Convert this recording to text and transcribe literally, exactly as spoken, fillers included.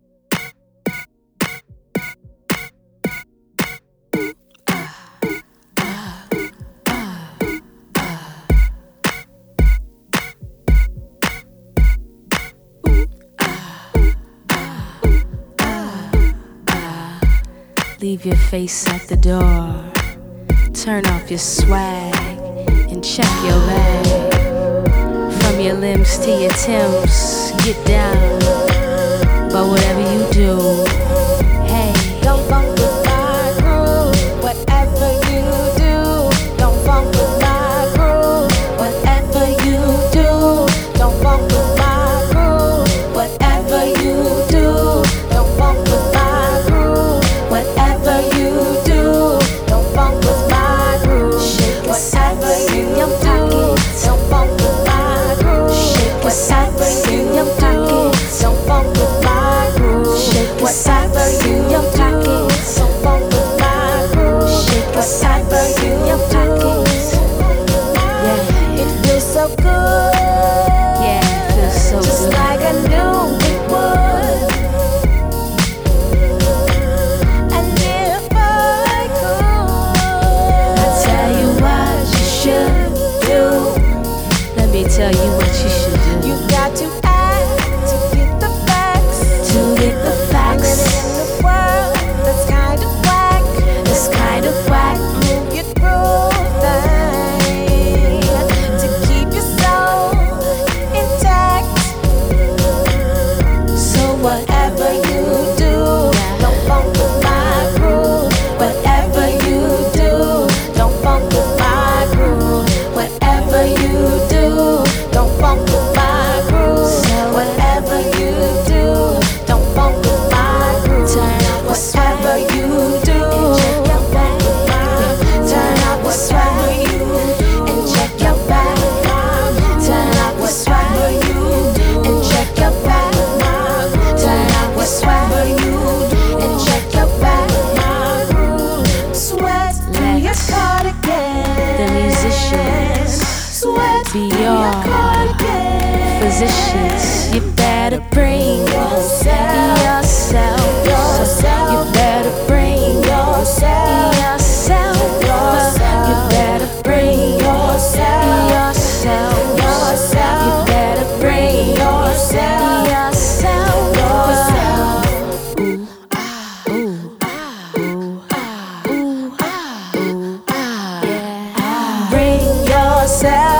Leave your face at the door. Turn off your swag and check your bag. From your limbs to your Timbs, get down. But whatever you do, hey, don't funk with my groove. Whatever you do, don't funk with my groove. Whatever you do, don't funk with my groove. Whatever you do, don't funk with my groove. Whatever you do, don't funk with my groove. shake your Whatever sacks you in your do, pocket. don't funk with my groove. Shake your Whatever sacks you in your do, pocket. don't funk with my groove. Shake your Whatever sacks you in your do, pocket. don't funk with my groove. Shake your sacks Whatever in you your do, pocket. Yeah, it feels so good. yeah, it feels so Just good. like I knew it would. And if I could, I tell you what you should do. Let me tell you what you should do. you got to act to get the facts. To get the Living facts, in a world that's kind of whack. it's kind of whack. Move your groove thing to keep your soul intact. So Whatever you do, don't funk with my groove. Whatever you do, don't funk with my groove. Whatever you do, don't funk with my groove. Whatever you do, don't funk with my groove. Turn off the Whatever swag you do, and check your don't funk with my. Turn off the swag and check your back. Turn off the swag and check your back. Turn off the swag and check your back. Sweat through your Let cardigan. the musicians Sweat be through your your cardigan. physicians. You better bring Yourself. yourself. Yourself. You better bring Yourself. yourself. Yourself. You better bring Yourself. yourself. Yourself. You better bring Yourself. yourself. Yourself. Ooh, ah, ooh, ah, ooh, ah, ooh, ah, ooh, ah, yeah. Bring yourself.